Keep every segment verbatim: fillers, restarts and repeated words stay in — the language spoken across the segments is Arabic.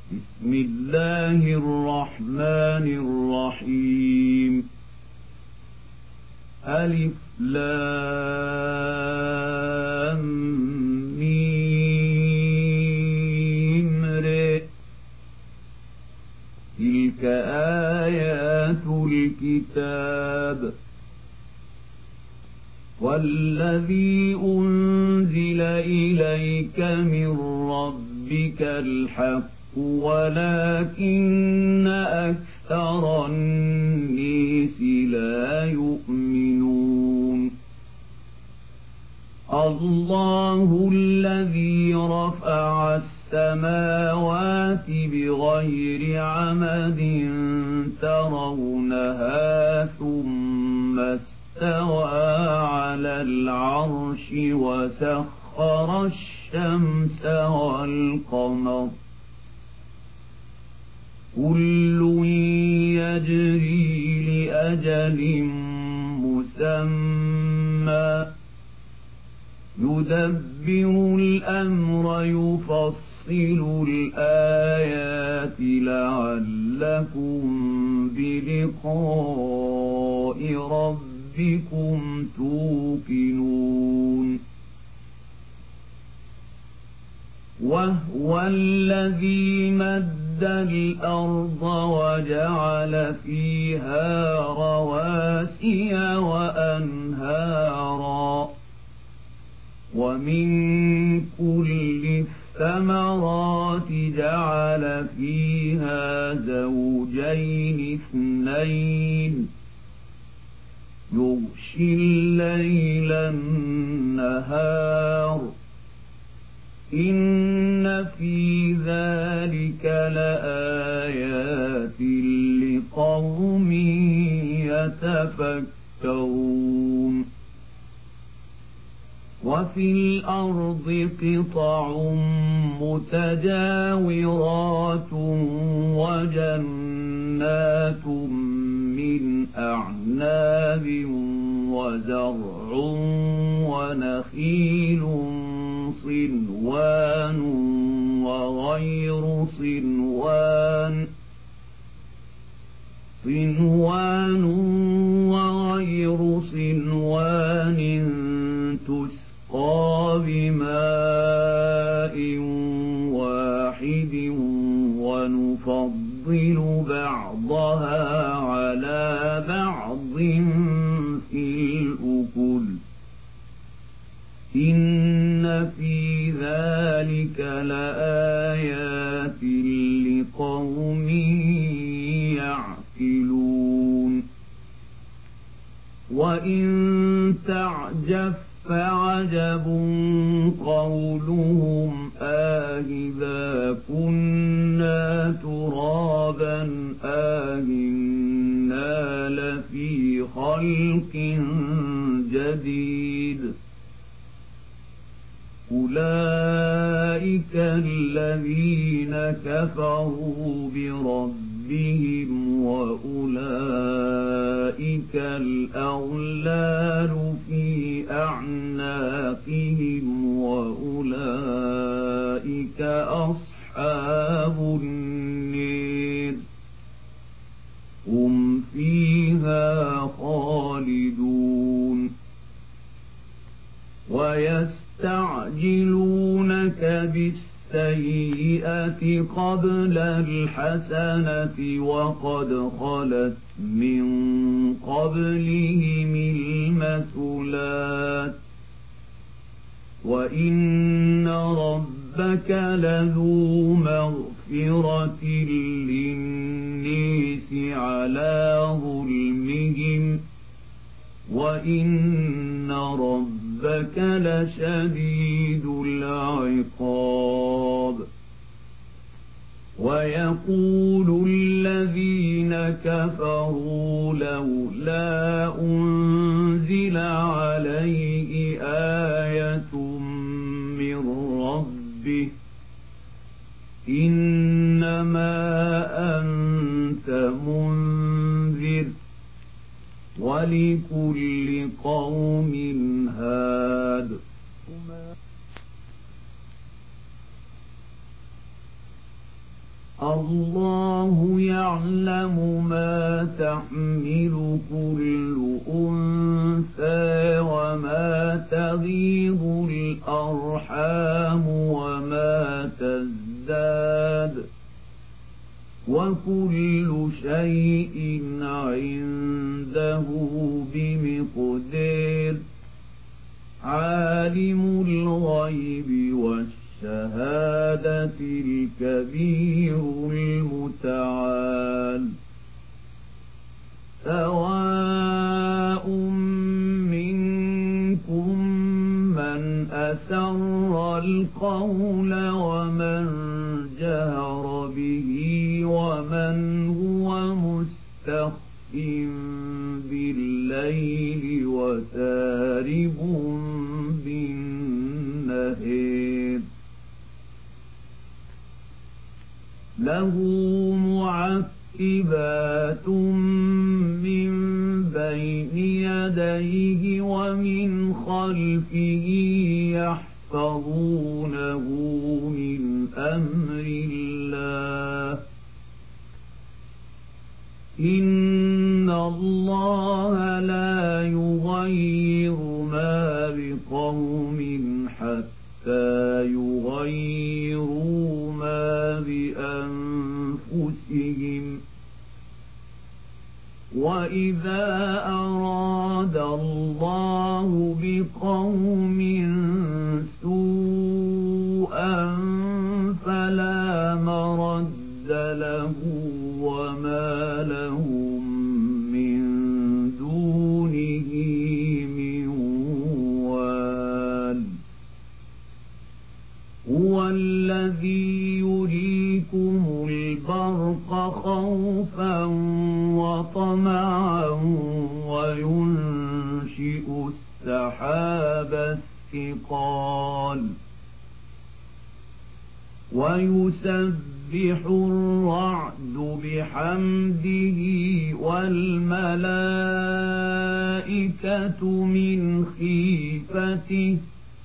بسم الله الرحمن الرحيم. ألف لام ميم ر. تلك آيات الكتاب. والذي أنزل إليك من ربك الحق ولكن أكثر الناس لا يؤمنون. الله الذي رفع السماوات بغير عمد ترونها ثم استوى على العرش وسخر الشمس والقمر كل يجري لأجل مسمى يدبر الأمر يفصل الآيات لعلكم بلقاء ربكم توقنون. وهو الذي مد الأرض وجعل فيها رواسي وأنهارا ومن كل الثمرات جعل فيها زوجين اثنين يغشي الليل النهار إن في ذلك لآيات لقوم يتفكرون. وفي الأرض قطع متجاورات وجنات من أعناب وزرع ونخيل صنوان وغير صنوان صنوان وغير صنوان تسقى بماء واحد ونفضل بعضها على بعض في الأكل إن في ذلك لآيات لقوم يعقلون. وإن تعجب فعجب قولهم آإذا كنا ترابا آإنا لفي خلق جديد. أولئك الذين كفروا بربهم وأولئك الأغلال في أعناقهم وأولئك أصحاب النار هم فيها خالدون. ويستعجلونك بالسيئة قبل الحسنة وقد خلت من قبلهم المثلات وإن ربك لذو مغفرة للناس على ظلمهم وإن ربك لشديد العقاب. ويقول الذين كفروا لولا أنزل عليه آية من ربه إنما أنت منذر ولكل قوم هاد. الله يعلم ما تحمل كل أنثى وما تغيض الأرحام وما تزداد وكل شيء عنده بمقدار عالم الغيب والشهادة الكبير المتعال سواء منكم من أسر القول ومن جهر به ومن هو مستخف بالليل وسارب بالنهار له معقبات من بين يديه ومن خلفه يحفظونه من أمر الله إن الله لا يغير ما بقوم حتى يغيروا ما بأنفسهم وإذا أراد الله بقوم سوءا فلا مرد له وما لهم من دونه من وال هو الذي يريكم البرق خوفا وطمعا وينشئ السحاب الثقال ويسبح الرعد بحمده والملائكة من خيفته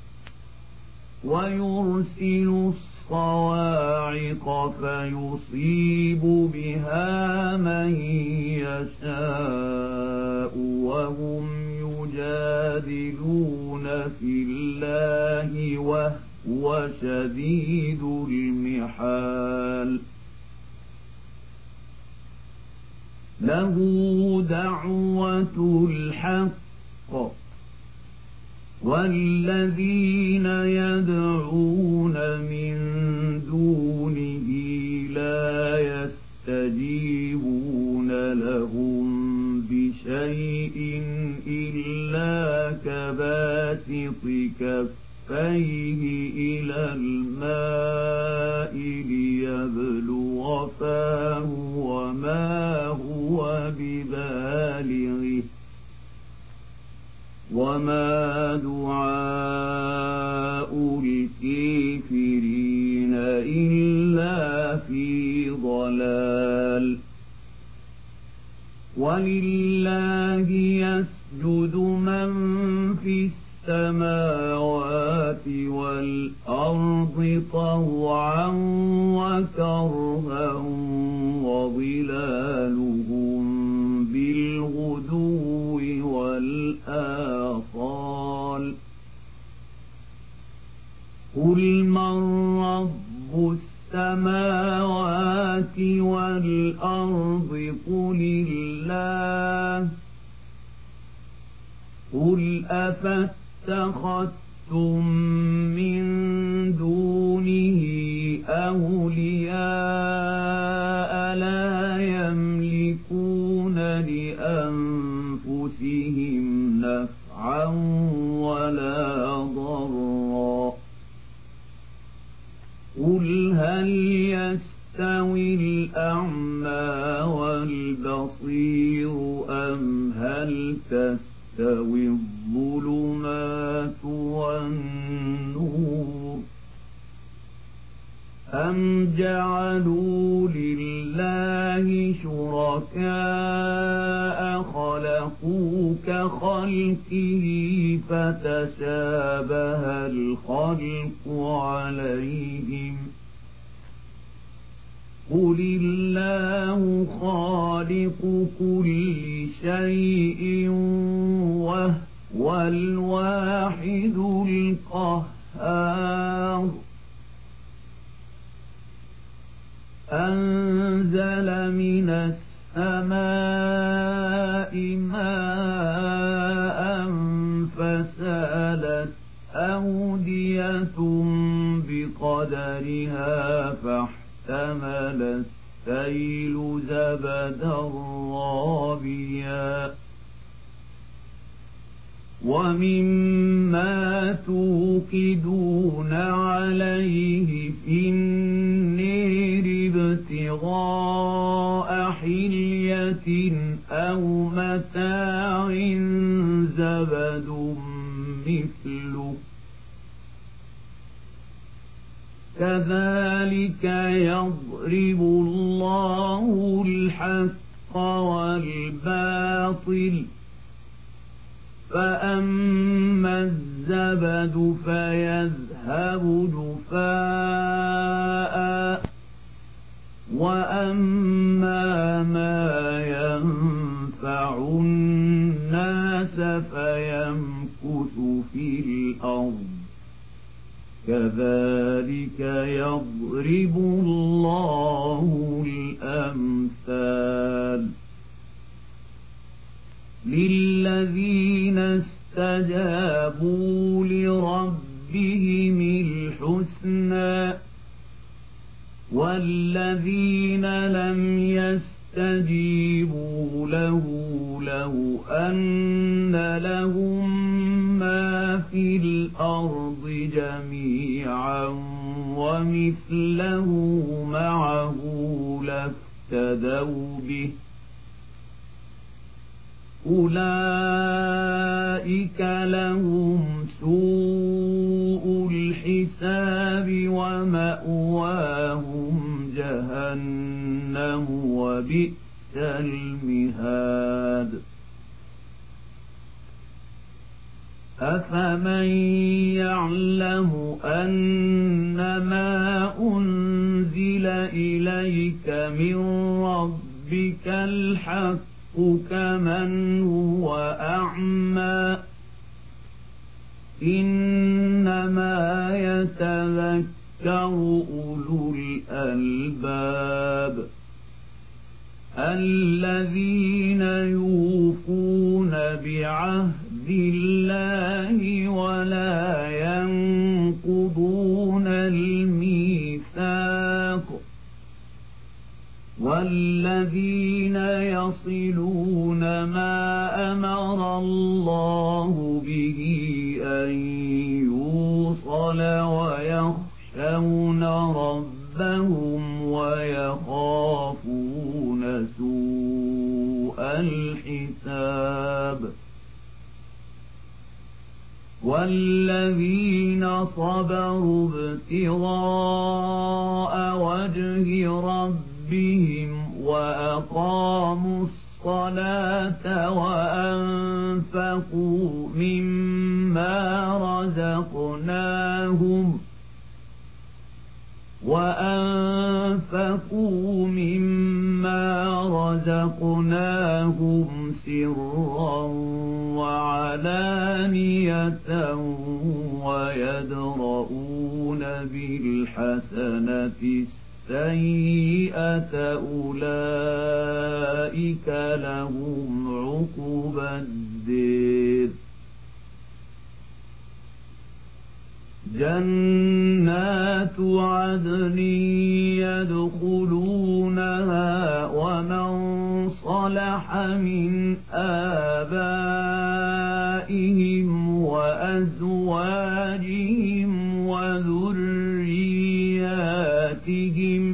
ويرسل الصواعق فيصيب بها من يشاء وهم يجادلون في الله وهو شديد المحال له دعوة الحق والذين يدعون من دونه لا يستجيبون لهم بشيء إلا كباسط كفيه إلى الماء ليبلغ فاه وما هو ببالغه وما دعاء الكافرين إلا في ضلال ولله يسجد من في السماوات والأرض طوعا وكرها وظلالهم بالغدو والآصال قل من رب السماوات والأرض قل الله قل أفاتخذتم من دونه أولياء لا يملكون لأنفسهم نفعا ولا ضرا قل هل يستوي الأعمى والبصير أم هل تستوي الظلمات والنور أم جعلوا لله شركاء خلقوا كخلقه فتشابه الخلق عليهم قل الله خالق كل شيء وهو الواحد القهار أنزل من السماء ماء فسالت أودية بقدرها فاحتمل السيل زبدا رابيا ومما توقدون عليه في النير ابتغاء حلية أو متاع زبد مثله كذلك يضرب الله الحق والباطل فأما الزبد فيذهب جفاء وأما ما ينفع الناس فيمكث في الأرض كذلك يضرب الله الأمثال للذين استجابوا لربهم الحسنى والذين لم يستجيبوا له لو أن لهم ما في الأرض جميعا ومثله معه لافتدوا به أولئك لهم سوء الحساب ومأواهم جهنم وبئس المهاد أفمن يعلم أنما أنزل إليك من ربك الحق كمن هو أعمى إنما يتذكر أولو الألباب الذين يوفون بعهد الله ولا ينقضون الميثاق والذين يصلون ما أمر الله به أن يوصل ويخشون ربهم ويخافون سوء الحساب والذين صبروا ابتغاء وجه ربهم وأقاموا الصلاة وأنفقوا مما رزقناهم وأنفقوا مما رزقناهم سرا وعلانية ويدرؤون بالحسنة السيئة أولئك لهم عقبى الدير جنات عدن يدخلونها ومن صلح من آبائهم وأزواجهم وذرياتهم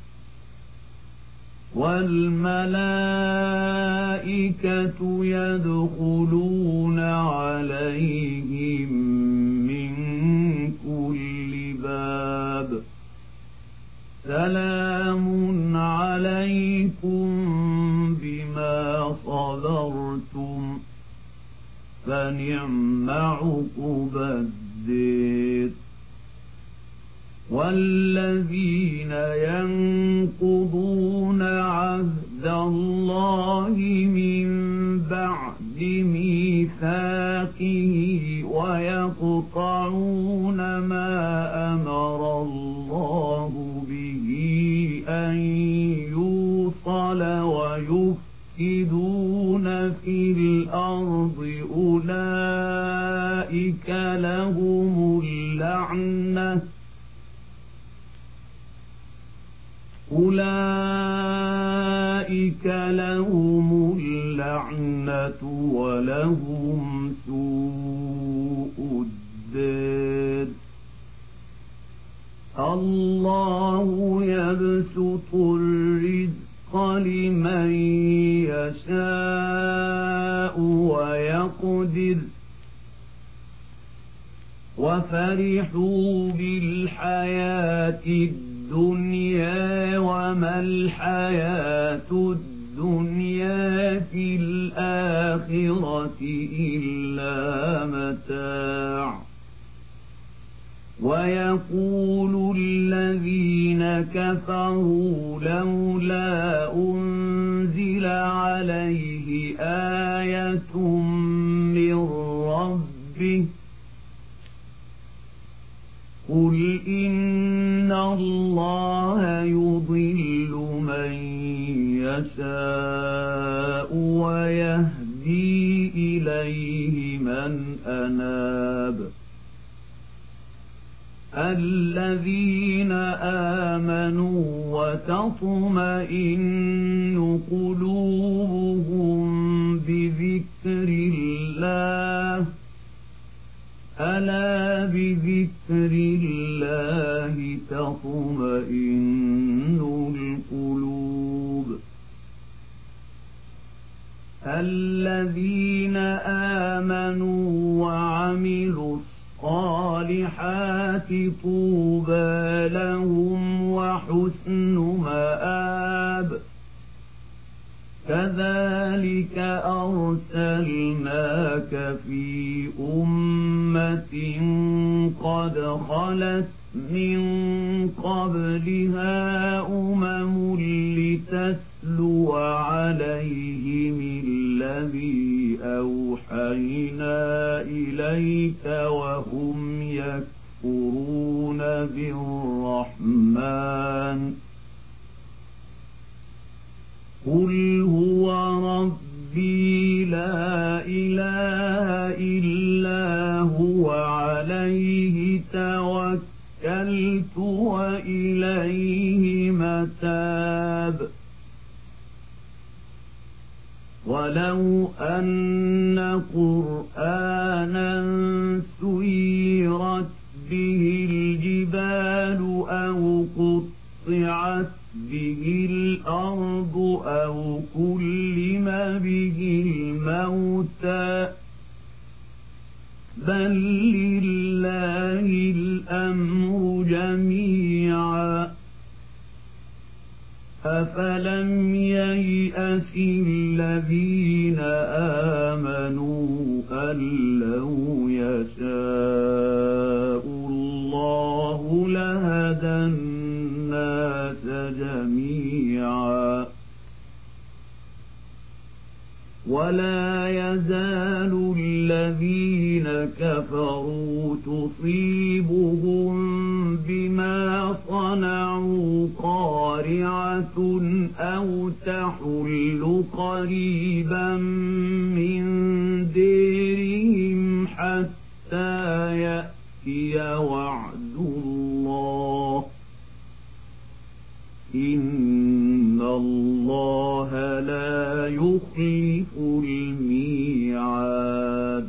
والملائكة يدخلون عليهم من كل باب سلام عليكم بما صبرتم فنعم عقبى الدير والذين ينقضون يفسدون في الأرض أولئك لهم اللعنة أولئك لهم اللعنة ولهم سوء الدار. الله يبسط الرزق لمن يشاء ويقدر وفرحوا بالحياة الدنيا وما الحياة الدنيا في الآخرة إلا متاع. ويقول الذين كفروا لولا أنزل عليه آية من ربه قل إن الله يضل من يشاء ويهدي إليه من أناب. الذين آمنوا وتطمئن قلوبهم بذكر الله ألا بذكر الله تطمئن القلوب. الذين آمنوا وعملوا الصالحات طوبى لهم وحسن مآب. كذلك أرسلناك في أمة قد خلت من قبلها أمم لتتلو عليهم الذي أوحينا إليك وهم يكفرون بالرحمن قل هو ربي لا إله إلا هو عليه توكلت وإليه متاب. ولو أن قرآنا سيرت به الجبال أو قطعت به الأرض أو كلم به الموتى بل لله الأمر جميعا. أفلم ييأس الذين آمنوا أن لو يشاء الله لهدى الناس جميعا. ولا يزال الذين كفروا تصيبهم بما صنعوا قارعة أو تحل قريبا من ديرهم حتى يأتي وعد الله إن الله لا يخلف الميعاد.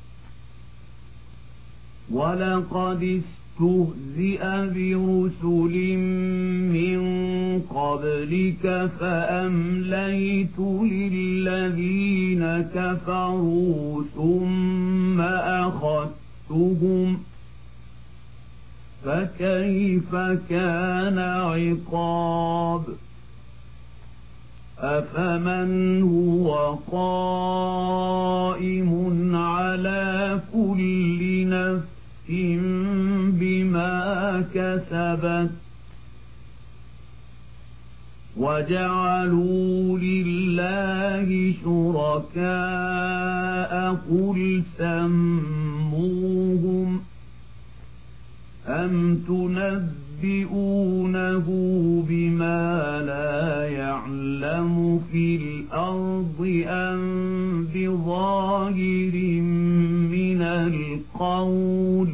ولقد استهزئ برسل من قبلك فأمليت للذين كفروا ثم أخذتهم فكيف كان عقاب. أفمن هو قائم على كل نفس بما كسبت وجعلوا لله شركاء قل سموهم أم تنبئونه بما لا يعلم في الأرض القول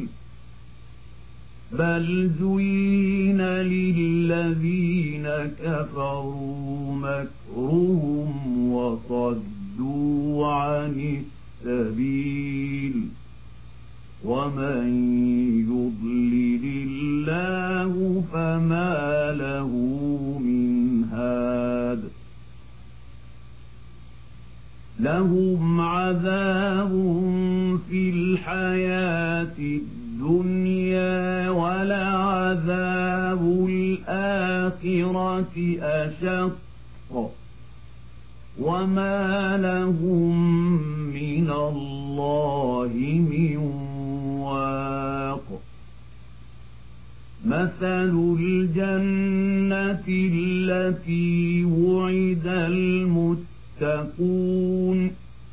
بل زين للذين كفروا مكرهم وصدوا عن السبيل ومن يضلل الله فما له من هاد لهم عذاب في الحياة الدنيا ولعذاب الآخرة أشق وما لهم من الله من واق مثل الجنة التي وعد المتقون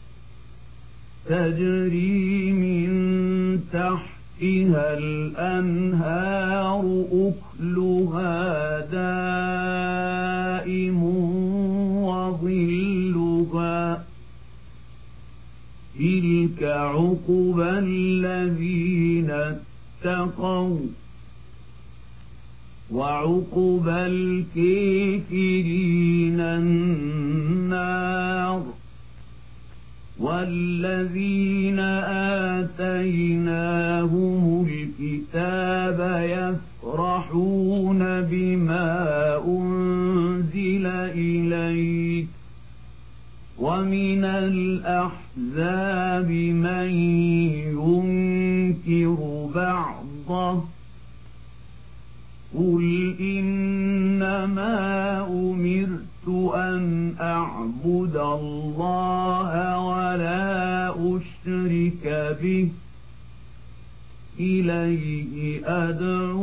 تجري من تحتها الأنهار أكلها دائم وظلها تلك عقبى الذين اتقوا وعقبى الكافرين النار والذين آتيناهم الكتاب يفرحون بما أنزل إليك ومن الأحزاب من ينكر بعضه قل إنما أمرت أن أعبد الله ولا أشرك به إليه أدعو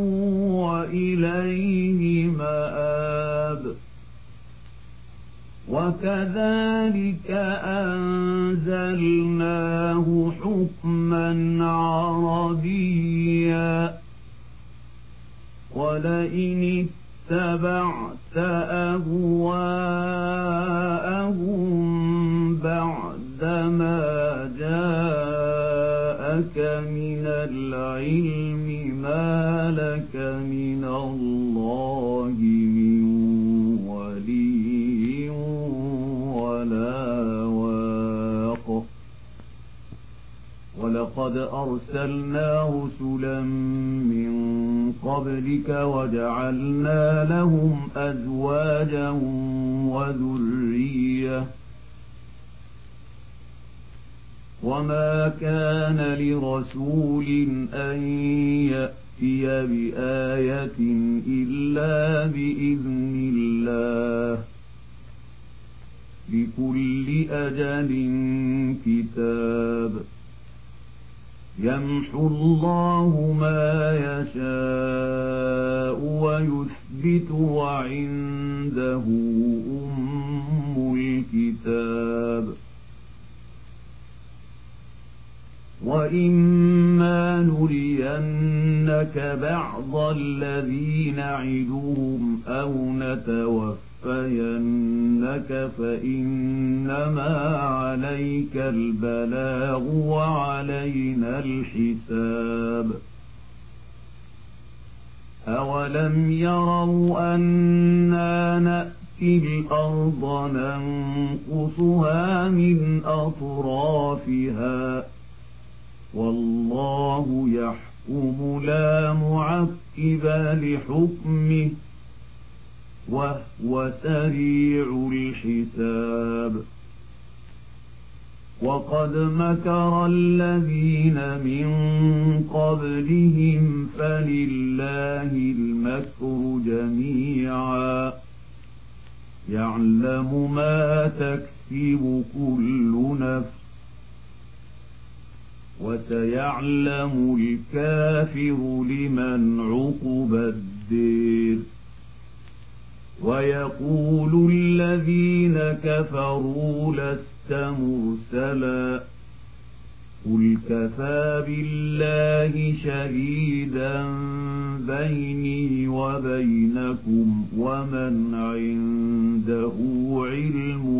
وإليه مآب وكذلك أنزلناه حكما عربيا ولئن اتبعت أهواءهم بعدما جاءك من العلم ما لك من الله من ولي ولا واق ولقد أرسلنا رسلا من قبلك وجعلنا لهم أزواجا وذرية وما كان لرسول أن يأتي بآية إلا بإذن الله لكل أجل كتاب يمحو الله ما يشاء ويثبت وعنده أم الكتاب وإما نرينك بعض الذي نعدهم أو نتوفينك فإنما عليك البلاغ وعلينا الحساب أولم يروا أنا نأتي الأرض ننقصها من أطرافها والله يحكم لا معقب لحكمه وهو سريع الحساب وقد مكر الذين من قبلهم فلله المكر جميعا يعلم ما تكسب كل نفس وسيعلم الكافر لمن عقبى الدير ويقول الذين كفروا لست مرسلا قل كفى بالله شهيدا بيني وبينكم ومن عنده علم